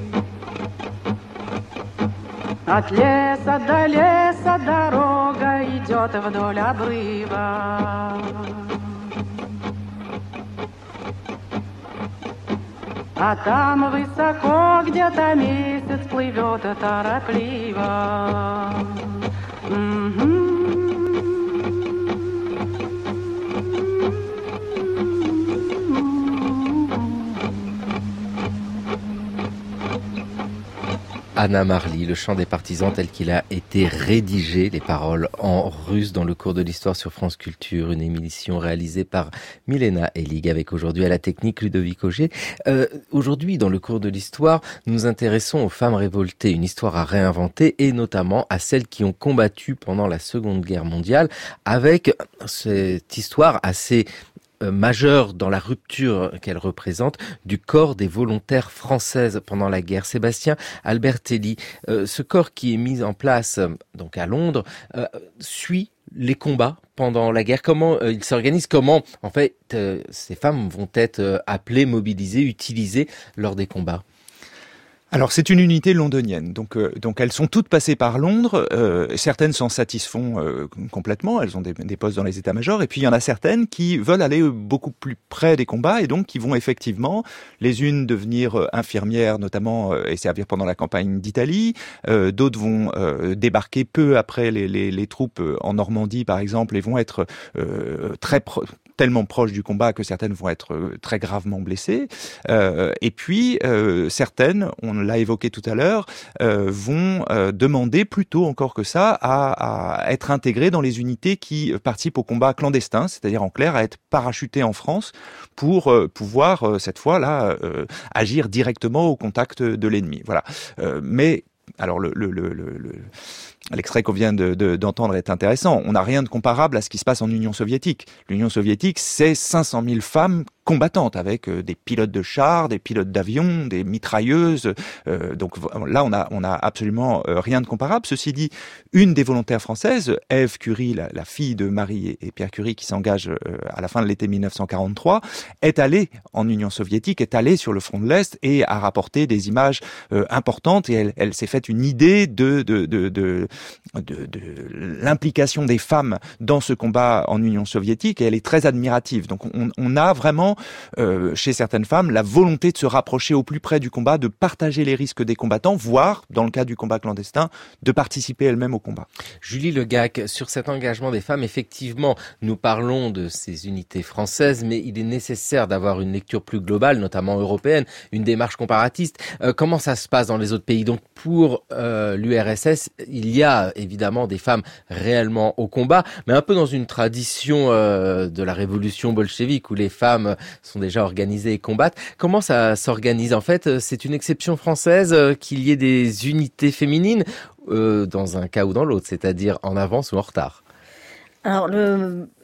От леса до леса дорога идет вдоль обрыва. А там высоко где-то месяц плывет торопливо. Mm-hmm. Anna Marly, le chant des partisans tel qu'il a été rédigé, les paroles en russe dans le cours de l'histoire sur France Culture, une émission réalisée par Milena Elig avec aujourd'hui à la technique Ludovic Auger. Euh, aujourd'hui, dans le cours de l'histoire, nous nous intéressons aux femmes révoltées, une histoire à réinventer et notamment à celles qui ont combattu pendant la Seconde Guerre mondiale avec cette histoire assez majeure dans la rupture qu'elle représente du corps des volontaires françaises pendant la guerre. Sébastien Albertelli, euh, ce corps qui est mis en place donc à Londres euh, suit les combats pendant la guerre. Comment euh, il s'organise? Comment en fait euh, ces femmes vont être euh, appelées, mobilisées, utilisées lors des combats? Alors c'est une unité londonienne, donc euh, donc elles sont toutes passées par Londres. Euh, certaines s'en satisfont euh, complètement, elles ont des, des postes dans les états-majors, et puis il y en a certaines qui veulent aller beaucoup plus près des combats et donc qui vont effectivement les unes devenir infirmières notamment euh, et servir pendant la campagne d'Italie. Euh, d'autres vont euh, débarquer peu après les, les, les troupes en Normandie par exemple et vont être euh, très pro- tellement proches du combat que certaines vont être très gravement blessées. Euh, et puis euh, certaines, on l'a évoqué tout à l'heure, euh, vont euh, demander plutôt encore que ça à, à être intégrées dans les unités qui participent au combat clandestin, c'est-à-dire en clair à être parachutées en France pour euh, pouvoir euh, cette fois-là euh, agir directement au contact de l'ennemi. Voilà. Euh, mais alors le, le, le, le, le l'extrait qu'on vient de, de, d'entendre est intéressant. On n'a rien de comparable à ce qui se passe en Union soviétique. L'Union soviétique, c'est cinq cent mille femmes combattantes avec euh, des pilotes de chars, des pilotes d'avions, des mitrailleuses. Euh, donc là, on a, on a absolument euh, rien de comparable. Ceci dit, une des volontaires françaises, Ève Curie, la, la fille de Marie et Pierre Curie, qui s'engage euh, à la fin de l'été mille neuf cent quarante-trois, est allée en Union soviétique, est allée sur le front de l'Est et a rapporté des images euh, importantes. Et elle, elle s'est faite une idée de, de, de, de De, de l'implication des femmes dans ce combat en Union soviétique et elle est très admirative. Donc on, on a vraiment euh, chez certaines femmes la volonté de se rapprocher au plus près du combat, de partager les risques des combattants, voire, dans le cas du combat clandestin, de participer elles-mêmes au combat. Julie Legac, sur cet engagement des femmes, effectivement, nous parlons de ces unités françaises, mais il est nécessaire d'avoir une lecture plus globale, notamment européenne, une démarche comparatiste. Euh, comment ça se passe dans les autres pays? Donc pour euh, l'U R S S, il y a évidemment des femmes réellement au combat, mais un peu dans une tradition euh, de la révolution bolchevique où les femmes sont déjà organisées et combattent. Comment ça s'organise? En fait, c'est une exception française euh, qu'il y ait des unités féminines euh, dans un cas ou dans l'autre, c'est-à-dire en avance ou en retard. Alors, le,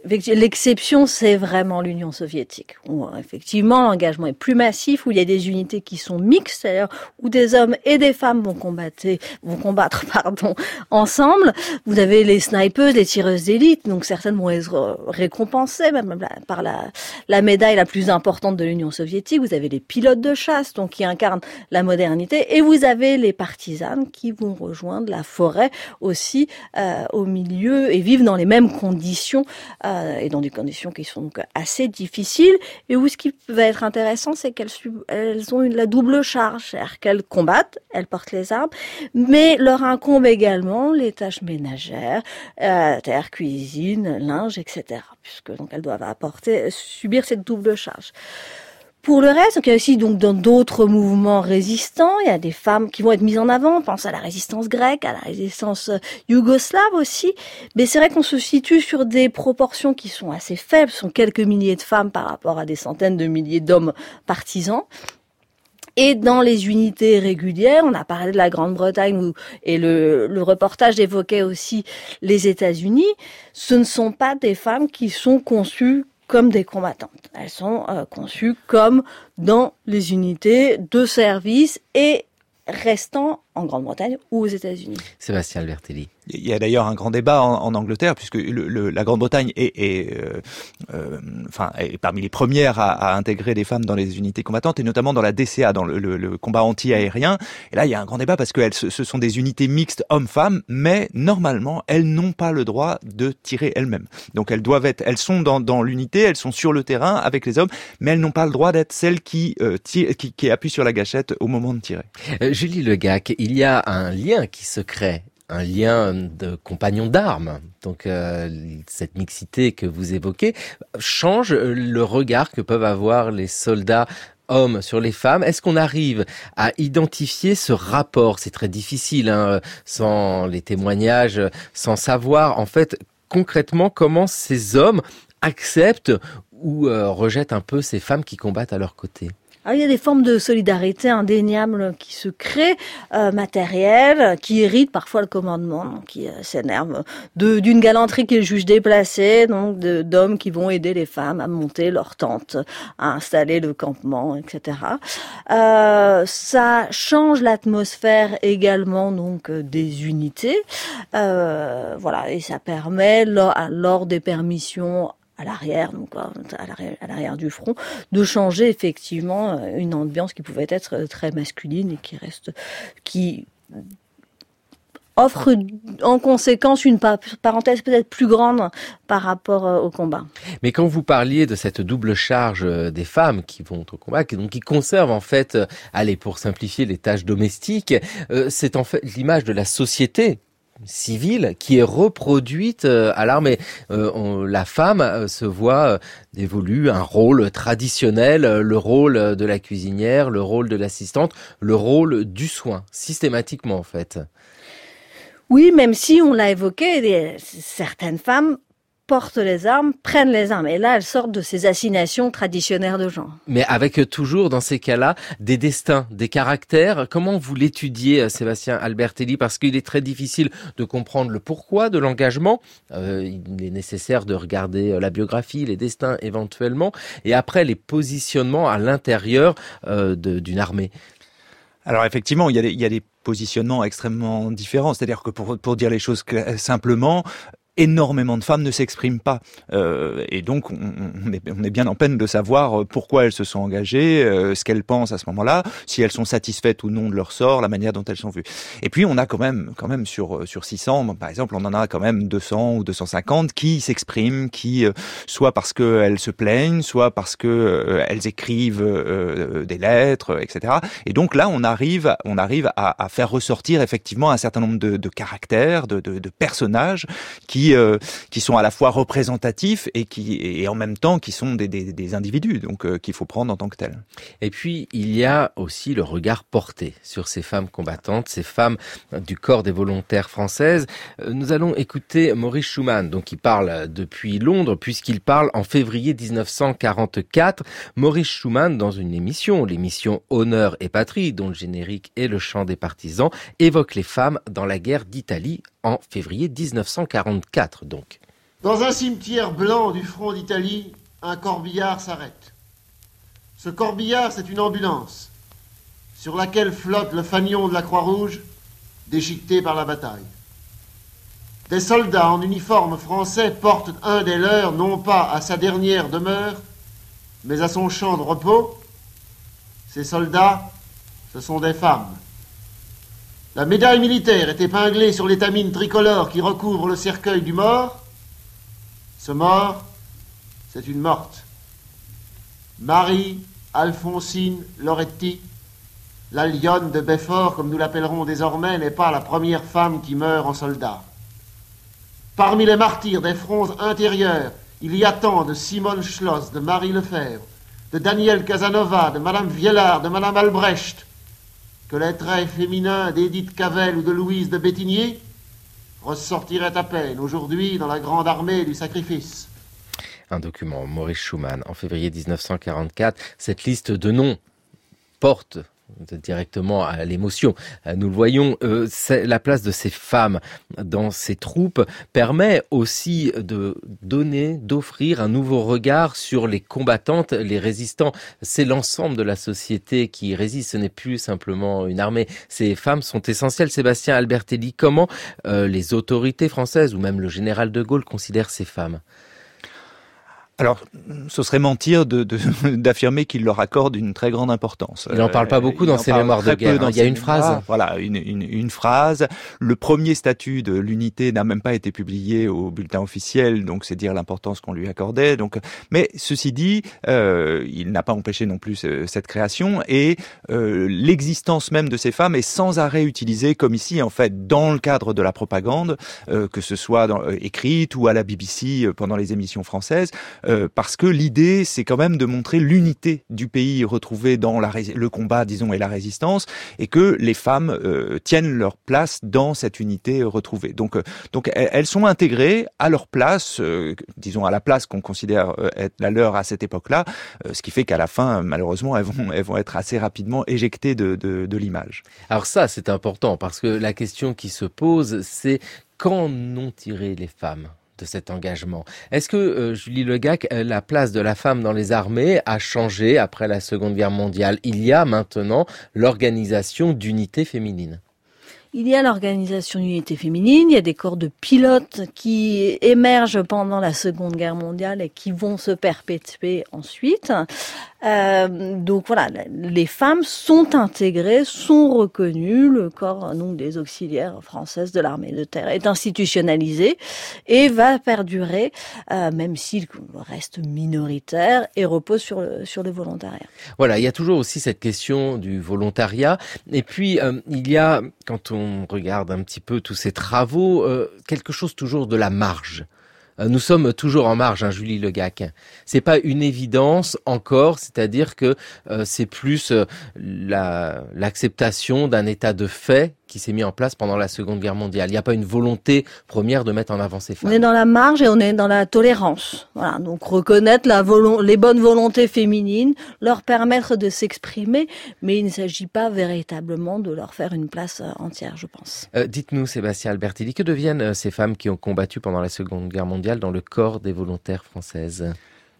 L'exception, c'est vraiment l'Union soviétique, où effectivement l'engagement est plus massif, où il y a des unités qui sont mixtes, c'est-à-dire où des hommes et des femmes vont combattre, vont combattre pardon, ensemble. Vous avez les snipeuses, les tireuses d'élite, donc certaines vont être récompensées même par la, la médaille la plus importante de l'Union soviétique. Vous avez les pilotes de chasse, donc qui incarnent la modernité, et vous avez les partisanes qui vont rejoindre la forêt aussi euh, au milieu et vivent dans les mêmes conditions euh, et dans des conditions qui sont donc assez difficiles. Et où ce qui va être intéressant, c'est qu'elles elles ont une, la double charge, c'est-à-dire qu'elles combattent, elles portent les armes, mais leur incombe également les tâches ménagères, euh, terre, cuisine, linge, et cetera. Puisque donc elles doivent apporter, subir cette double charge. Pour le reste, donc il y a aussi donc dans d'autres mouvements résistants, il y a des femmes qui vont être mises en avant. On pense à la résistance grecque, à la résistance yougoslave aussi. Mais c'est vrai qu'on se situe sur des proportions qui sont assez faibles. Ce sont quelques milliers de femmes par rapport à des centaines de milliers d'hommes partisans. Et dans les unités régulières, on a parlé de la Grande-Bretagne où, et le, le reportage évoquait aussi les États-Unis. Ce ne sont pas des femmes qui sont conçues comme des combattantes. Elles sont euh, conçues comme dans les unités de service et restant en Grande-Bretagne ou aux États-Unis. Sébastien Albertelli. Il y a d'ailleurs un grand débat en, en Angleterre, puisque le, le, la Grande-Bretagne est, est, euh, euh, enfin, est parmi les premières à, à intégrer des femmes dans les unités combattantes, et notamment dans la D C A, dans le, le, le combat anti-aérien. Et là, il y a un grand débat parce que elles, ce sont des unités mixtes hommes-femmes, mais normalement, elles n'ont pas le droit de tirer elles-mêmes. Donc, elles doivent être, elles sont dans, dans l'unité, elles sont sur le terrain avec les hommes, mais elles n'ont pas le droit d'être celles qui, euh, tire, qui, qui appuient sur la gâchette au moment de tirer. Euh, Julie Legac, il y a un lien qui se crée. Un lien de compagnons d'armes. Donc euh, cette mixité que vous évoquez change le regard que peuvent avoir les soldats hommes sur les femmes. Est-ce qu'on arrive à identifier ce rapport? C'est très difficile, hein, sans les témoignages, sans savoir en fait concrètement comment ces hommes acceptent ou euh, rejettent un peu ces femmes qui combattent à leur côté. Alors, il y a des formes de solidarité indéniables qui se créent, euh, matérielles, qui irritent parfois le commandement, donc qui euh, s'énervent de, d'une galanterie qui juge déplacée, donc de, d'hommes qui vont aider les femmes à monter leur tente, à installer le campement, et cetera. Euh, ça change l'atmosphère également donc des unités, euh, voilà, et ça permet lors, lors des permissions à l'arrière, donc à l'arrière, à l'arrière du front, de changer effectivement une ambiance qui pouvait être très masculine et qui reste, qui offre en conséquence une parenthèse peut-être plus grande par rapport au combat. Mais quand vous parliez de cette double charge des femmes qui vont au combat, qui, donc qui conservent en fait, allez, pour simplifier les tâches domestiques, c'est en fait l'image de la société civile qui est reproduite à l'armée. Euh, on, la femme euh, se voit euh, dévolu un rôle traditionnel, euh, le rôle de la cuisinière, le rôle de l'assistante, le rôle du soin, systématiquement en fait. Oui, même si on l'a évoqué, des, certaines femmes portent les armes, prennent les armes. Et là, elles sortent de ces assignations traditionnelles de genre. Mais avec toujours, dans ces cas-là, des destins, des caractères. Comment vous l'étudiez, Sébastien Albertelli? Parce qu'il est très difficile de comprendre le pourquoi de l'engagement. Euh, il est nécessaire de regarder la biographie, les destins éventuellement, et après les positionnements à l'intérieur euh, de, d'une armée. Alors effectivement, il y a des, il y a des positionnements extrêmement différents. C'est-à-dire que pour, pour dire les choses simplement, énormément de femmes ne s'expriment pas. Euh, et donc, on, on, est, on est bien en peine de savoir pourquoi elles se sont engagées, euh, ce qu'elles pensent à ce moment-là, si elles sont satisfaites ou non de leur sort, la manière dont elles sont vues. Et puis, on a quand même, quand même sur sur six cents, par exemple, on en a quand même deux cents ou deux cent cinquante qui s'expriment, qui, euh, soit parce qu'elles se plaignent, soit parce que euh, elles écrivent euh, des lettres, et cetera. Et donc là, on arrive, on arrive à, à faire ressortir effectivement un certain nombre de, de caractères, de, de, de personnages qui Euh, qui sont à la fois représentatifs et qui et en même temps qui sont des, des, des individus, donc euh, qu'il faut prendre en tant que tels. Et puis il y a aussi le regard porté sur ces femmes combattantes, ces femmes du corps des volontaires françaises. Nous allons écouter Maurice Schumann, donc qui parle depuis Londres, puisqu'il parle en février dix-neuf cent quarante-quatre. Maurice Schumann, dans une émission, l'émission Honneur et Patrie, dont le générique est le chant des partisans, évoque les femmes dans la guerre d'Italie en février dix-neuf cent quarante-quatre, donc. Dans un cimetière blanc du front d'Italie, un corbillard s'arrête. Ce corbillard, c'est une ambulance sur laquelle flotte le fanion de la Croix-Rouge, déchiqueté par la bataille. Des soldats en uniforme français portent un des leurs, non pas à sa dernière demeure, mais à son champ de repos. Ces soldats, ce sont des femmes. La médaille militaire est épinglée sur l'étamine tricolore qui recouvre le cercueil du mort. Ce mort, c'est une morte. Marie Alphonsine Loretti, la lionne de Belfort, comme nous l'appellerons désormais, n'est pas la première femme qui meurt en soldat. Parmi les martyrs des fronts intérieurs, il y a tant de Simone Schloss, de Marie Lefebvre, de Daniel Casanova, de Madame Viellard, de Madame Albrecht, que les traits féminins d'Édith Cavell ou de Louise de Béthigny ressortiraient à peine aujourd'hui dans la grande armée du sacrifice. Un document, Maurice Schumann, en février dix-neuf cent quarante-quatre. Cette liste de noms porte directement à l'émotion. Nous le voyons, euh, la place de ces femmes dans ces troupes permet aussi de donner, d'offrir un nouveau regard sur les combattantes, les résistants. C'est l'ensemble de la société qui résiste, ce n'est plus simplement une armée. Ces femmes sont essentielles. Sébastien Albertelli, comment euh, les autorités françaises ou même le général de Gaulle considèrent ces femmes ? Alors, ce serait mentir de, de, d'affirmer qu'il leur accorde une très grande importance. Il n'en parle pas beaucoup euh, dans ses mémoires de guerre. Hein. Il y a une phrase. Mémoires, voilà, une, une, une phrase. Le premier statut de l'unité n'a même pas été publié au bulletin officiel, donc c'est dire l'importance qu'on lui accordait. Donc, mais ceci dit, euh, il n'a pas empêché non plus euh, cette création et euh, l'existence même de ces femmes est sans arrêt utilisée, comme ici en fait, dans le cadre de la propagande, euh, que ce soit dans, euh, écrite ou à la B B C euh, pendant les émissions françaises. Euh, parce que l'idée, c'est quand même de montrer l'unité du pays retrouvé dans la, le combat, disons, et la résistance, et que les femmes euh, tiennent leur place dans cette unité retrouvée. Donc, euh, donc elles sont intégrées à leur place, euh, disons à la place qu'on considère être la leur à cette époque-là, euh, ce qui fait qu'à la fin, malheureusement, elles vont, elles vont être assez rapidement éjectées de, de, de l'image. Alors ça, c'est important, parce que la question qui se pose, c'est qu'en ont tiré les femmes de cet engagement? Est-ce que, euh, Julie Legac, la place de la femme dans les armées a changé après la Seconde Guerre mondiale? Il y a maintenant l'organisation d'unités féminines. Il y a l'organisation d'unité féminine, il y a des corps de pilotes qui émergent pendant la Seconde Guerre mondiale et qui vont se perpétuer ensuite. Euh, donc voilà, les femmes sont intégrées, sont reconnues, le corps donc, des auxiliaires françaises de l'armée de terre est institutionnalisé et va perdurer, euh, même s'il reste minoritaire et repose sur le, sur le volontariat. Voilà, il y a toujours aussi cette question du volontariat. Et puis, euh, il y a, quand on regarde un petit peu tous ces travaux, euh, quelque chose toujours de la marge. Nous sommes toujours en marge, hein, Julie Legac. C'est pas une évidence encore, c'est-à-dire que euh, c'est plus euh, la, l'acceptation d'un état de fait qui s'est mis en place pendant la Seconde Guerre mondiale. Il n'y a pas une volonté première de mettre en avant ces femmes. On est dans la marge et on est dans la tolérance. Voilà, donc reconnaître la volo- les bonnes volontés féminines, leur permettre de s'exprimer, mais il ne s'agit pas véritablement de leur faire une place entière, je pense. Euh, dites-nous, Sébastien Albertelli, que deviennent ces femmes qui ont combattu pendant la Seconde Guerre mondiale dans le corps des volontaires françaises ?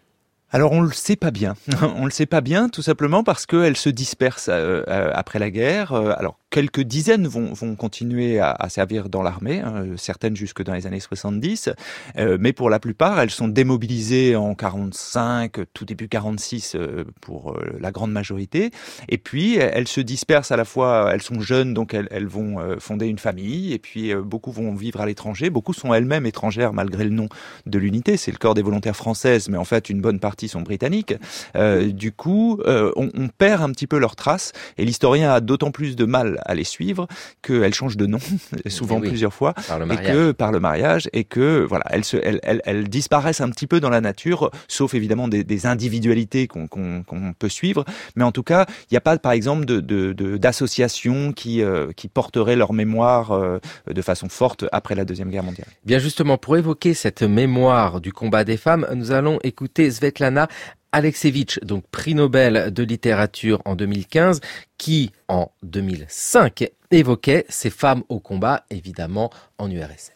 Alors on le sait pas bien. On le sait pas bien, tout simplement parce qu'elles se dispersent euh, euh, après la guerre. Alors quelques dizaines vont, vont continuer à, à servir dans l'armée, hein, certaines jusque dans les années soixante-dix, euh, mais pour la plupart, elles sont démobilisées en quarante-cinq, tout début quarante-six euh, pour euh, la grande majorité. Et puis elles se dispersent à la fois, elles sont jeunes, donc elles, elles vont euh, fonder une famille, et puis euh, beaucoup vont vivre à l'étranger. Beaucoup sont elles-mêmes étrangères malgré le nom de l'unité. C'est le corps des volontaires françaises, mais en fait une bonne partie sont britanniques. Euh, du coup, euh, on, on perd un petit peu leurs traces, et l'historien a d'autant plus de mal à les suivre qu'elles changent de nom, souvent oui, plusieurs fois, et que par le mariage, et que voilà, elles, se, elles, elles, elles disparaissent un petit peu dans la nature, sauf évidemment des, des individualités qu'on, qu'on, qu'on peut suivre, mais en tout cas, il n'y a pas, par exemple, de, de, de, d'associations qui, euh, qui porteraient leur mémoire euh, de façon forte après la Deuxième Guerre mondiale. Bien justement, pour évoquer cette mémoire du combat des femmes, nous allons écouter Svetlana Alexievitch, donc prix Nobel de littérature en deux mille quinze, qui, en deux mille cinq, évoquait ces femmes au combat, évidemment, en U R S S.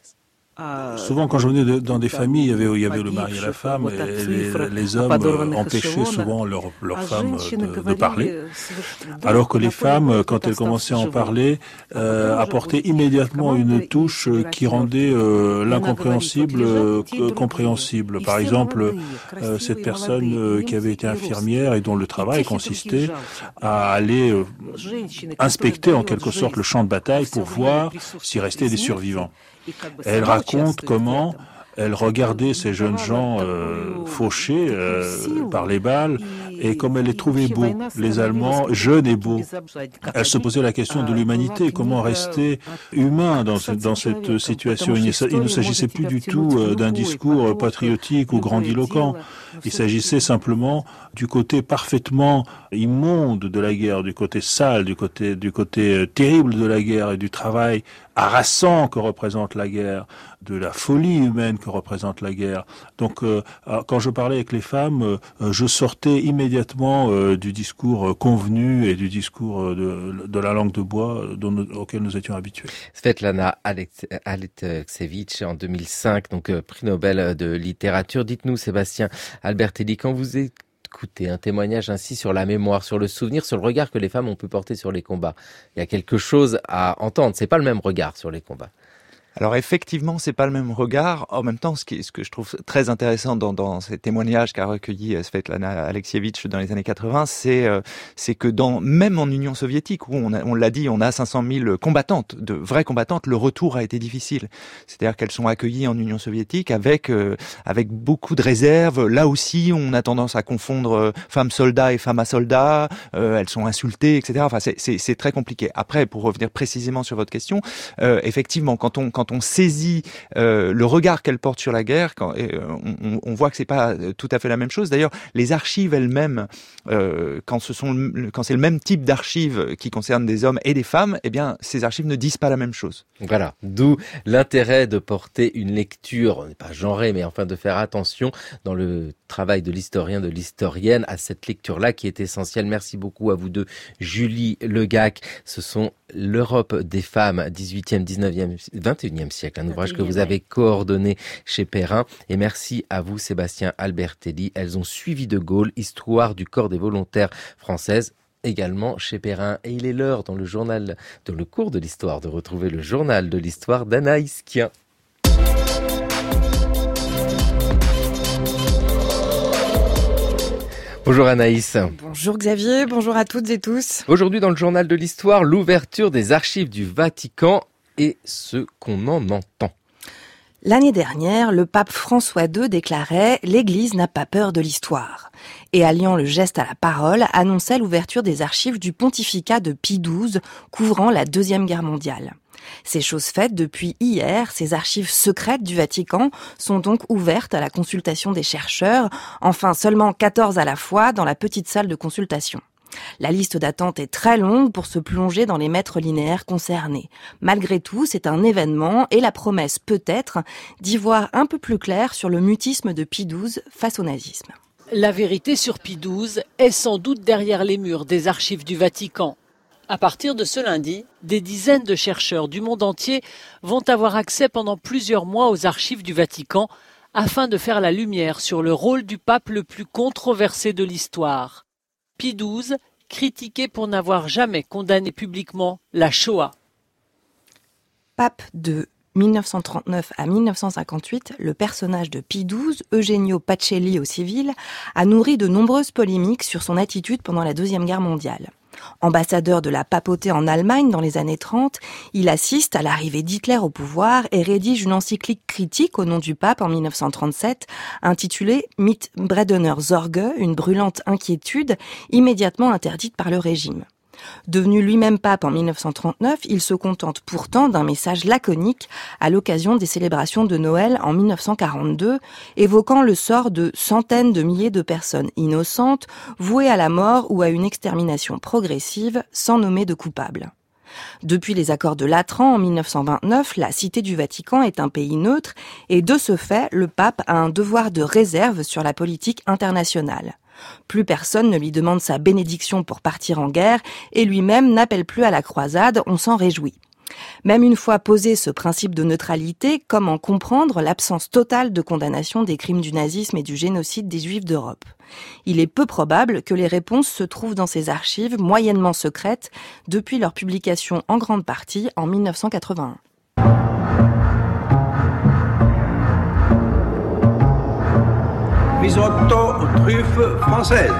Souvent, quand je venais de, dans des familles, il y avait, il y avait le mari et la femme, et les, les hommes euh, empêchaient souvent leurs leur femmes de, de parler, alors que les femmes, quand elles commençaient à en parler, euh, apportaient immédiatement une touche qui rendait euh, l'incompréhensible euh, compréhensible. Par exemple, euh, cette personne euh, qui avait été infirmière et dont le travail consistait à aller euh, inspecter en quelque sorte le champ de bataille pour voir s'il restait des survivants. Elle raconte comment elle regardait ces jeunes gens euh, fauchés euh, par les balles et comme elle les trouvait beaux, les Allemands, jeunes et beaux. Elle se posait la question de l'humanité, comment rester humain dans, ce, dans cette situation. Il ne, il ne s'agissait plus du tout euh, d'un discours patriotique ou grandiloquent. Il s'agissait simplement du côté parfaitement immonde de la guerre, du côté sale, du côté, du côté terrible de la guerre et du travail harassant que représente la guerre, de la folie humaine que représente la guerre. Donc, euh, quand je parlais avec les femmes, euh, je sortais immédiatement euh, du discours convenu et du discours de, de la langue de bois dont nous, auquel nous étions habitués. Svetlana Alexievitch en deux mille cinq, donc euh, prix Nobel de littérature. Dites-nous, Sébastien Albertelli, quand vous écoutez un témoignage ainsi sur la mémoire, sur le souvenir, sur le regard que les femmes ont pu porter sur les combats, il y a quelque chose à entendre. C'est pas le même regard sur les combats. Alors effectivement, c'est pas le même regard. En même temps, ce, qui, ce que je trouve très intéressant dans, dans ces témoignages qu'a recueilli Svetlana Alexievitch dans les années quatre-vingts, c'est, euh, c'est que dans, même en Union soviétique, où on, a, on l'a dit, on a cinq cent mille combattantes, de vraies combattantes, le retour a été difficile. C'est-à-dire qu'elles sont accueillies en Union soviétique avec, euh, avec beaucoup de réserves. Là aussi, on a tendance à confondre femmes soldats et femmes à soldats. Euh, elles sont insultées, et cetera. Enfin, c'est, c'est, c'est très compliqué. Après, pour revenir précisément sur votre question, euh, effectivement, quand on, quand Quand on saisit euh, le regard qu'elle porte sur la guerre, quand, euh, on, on voit que c'est pas tout à fait la même chose. D'ailleurs, les archives elles-mêmes, euh, quand ce sont, quand c'est le même type d'archives qui concernent des hommes et des femmes, eh bien, ces archives ne disent pas la même chose. Voilà, d'où l'intérêt de porter une lecture, pas genrée, mais enfin de faire attention dans le travail de l'historien, de l'historienne, à cette lecture-là qui est essentielle. Merci beaucoup à vous deux, Julie Legac. Ce sont l'Europe des femmes, dix-huitième, dix-neuvième, vingt et unième siècle, un ouvrage que vous avez coordonné chez Perrin. Et merci à vous, Sébastien Albertelli. Elles ont suivi de Gaulle, histoire du corps des volontaires françaises, également chez Perrin. Et il est l'heure, dans le journal, dans le cours de l'histoire, de retrouver le journal de l'histoire d'Anaïs Kien. Bonjour Anaïs. Bonjour Xavier, bonjour à toutes et tous. Aujourd'hui dans le journal de l'histoire, l'ouverture des archives du Vatican et ce qu'on en entend. L'année dernière, le pape François deux déclarait « L'Église n'a pas peur de l'histoire » et alliant le geste à la parole, annonçait l'ouverture des archives du pontificat de Pie douze couvrant la Deuxième Guerre mondiale. C'est chose faite depuis hier, ces archives secrètes du Vatican sont donc ouvertes à la consultation des chercheurs, enfin seulement quatorze à la fois dans la petite salle de consultation. La liste d'attente est très longue pour se plonger dans les maîtres linéaires concernés. Malgré tout, c'est un événement et la promesse peut-être d'y voir un peu plus clair sur le mutisme de Pie douze face au nazisme. La vérité sur Pie douze est sans doute derrière les murs des archives du Vatican. À partir de ce lundi, des dizaines de chercheurs du monde entier vont avoir accès pendant plusieurs mois aux archives du Vatican afin de faire la lumière sur le rôle du pape le plus controversé de l'histoire. Pie douze, critiqué pour n'avoir jamais condamné publiquement la Shoah. Pape de mille neuf cent trente-neuf à mille neuf cent cinquante-huit, le personnage de Pie douze, Eugenio Pacelli au civil, a nourri de nombreuses polémiques sur son attitude pendant la Deuxième Guerre mondiale. Ambassadeur de la papauté en Allemagne dans les années trente, il assiste à l'arrivée d'Hitler au pouvoir et rédige une encyclique critique au nom du pape en mille neuf cent trente-sept, intitulée « Mitbredener Sorge », une brûlante inquiétude, immédiatement interdite par le régime. Devenu lui-même pape en mille neuf cent trente-neuf, il se contente pourtant d'un message laconique à l'occasion des célébrations de Noël en mille neuf cent quarante-deux, évoquant le sort de centaines de milliers de personnes innocentes, vouées à la mort ou à une extermination progressive, sans nommer de coupables. Depuis les accords de Latran en mille neuf cent vingt-neuf, la Cité du Vatican est un pays neutre et de ce fait, le pape a un devoir de réserve sur la politique internationale. Plus personne ne lui demande sa bénédiction pour partir en guerre et lui-même n'appelle plus à la croisade, on s'en réjouit. Même une fois posé ce principe de neutralité, comment comprendre l'absence totale de condamnation des crimes du nazisme et du génocide des Juifs d'Europe ? Il est peu probable que les réponses se trouvent dans ces archives moyennement secrètes depuis leur publication en grande partie en mille neuf cent quatre-vingt-un. Risotto aux truffes françaises.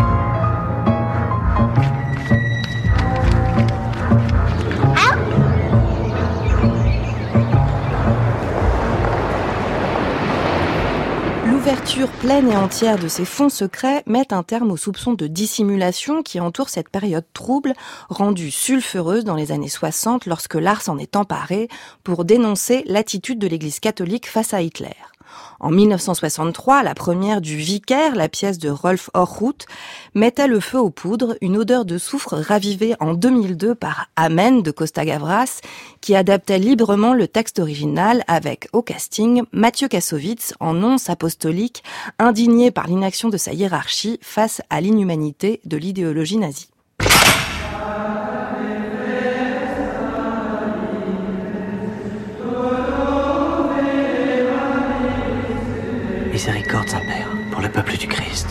L'ouverture pleine et entière de ces fonds secrets met un terme aux soupçons de dissimulation qui entourent cette période trouble, rendue sulfureuse dans les années soixante lorsque l'art s'en est emparé pour dénoncer l'attitude de l'Église catholique face à Hitler. En mille neuf cent soixante-trois, la première du Vicaire, la pièce de Rolf Orhut, mettait le feu aux poudres, une odeur de soufre ravivée en deux mille deux par Amen de Costa Gavras, qui adaptait librement le texte original avec, au casting, Mathieu Kassovitz en nonce apostolique, indigné par l'inaction de sa hiérarchie face à l'inhumanité de l'idéologie nazie. Miséricorde, Saint-Père, pour le peuple du Christ.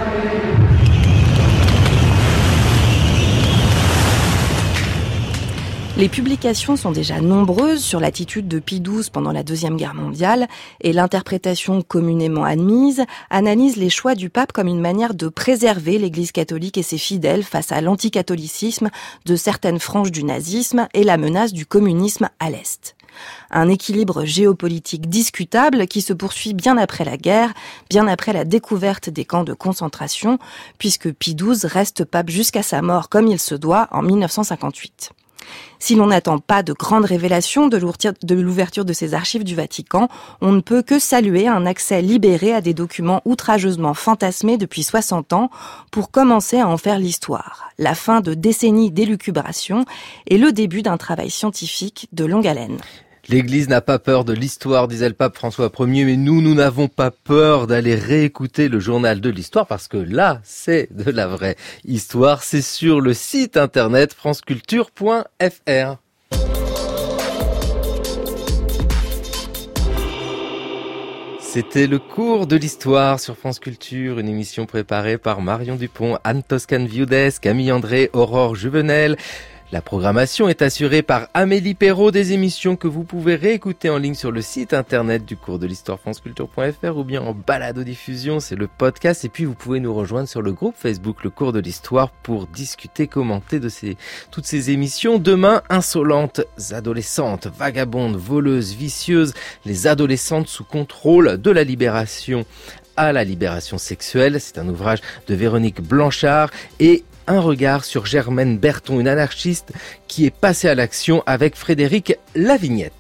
Les publications sont déjà nombreuses sur l'attitude de Pie douze pendant la Deuxième Guerre mondiale et l'interprétation communément admise analyse les choix du pape comme une manière de préserver l'Église catholique et ses fidèles face à l'anticatholicisme de certaines franges du nazisme et la menace du communisme à l'Est. Un équilibre géopolitique discutable qui se poursuit bien après la guerre, bien après la découverte des camps de concentration, puisque Pie douze reste pape jusqu'à sa mort comme il se doit en mille neuf cent cinquante-huit. Si l'on n'attend pas de grandes révélations de l'ouverture de ces archives du Vatican, on ne peut que saluer un accès libéré à des documents outrageusement fantasmés depuis soixante ans pour commencer à en faire l'histoire. La fin de décennies d'élucubration et le début d'un travail scientifique de longue haleine. L'Église n'a pas peur de l'histoire, disait le pape François Ier, mais nous, nous n'avons pas peur d'aller réécouter le journal de l'histoire parce que là, c'est de la vraie histoire. C'est sur le site internet franceculture point f r. C'était le cours de l'histoire sur France Culture, une émission préparée par Marion Dupont, Anne Toscan-Viudès, Camille André, Aurore Juvenel. La programmation est assurée par Amélie Perrault, des émissions que vous pouvez réécouter en ligne sur le site internet du cours de l'histoire franceculture point f r ou bien en balado-diffusion, c'est le podcast. Et puis vous pouvez nous rejoindre sur le groupe Facebook Le Cours de l'Histoire pour discuter, commenter de ces, toutes ces émissions. Demain, insolentes adolescentes, vagabondes, voleuses, vicieuses, les adolescentes sous contrôle de la libération à la libération sexuelle. C'est un ouvrage de Véronique Blanchard et un regard sur Germaine Berton, une anarchiste qui est passée à l'action avec Frédéric Lavignette.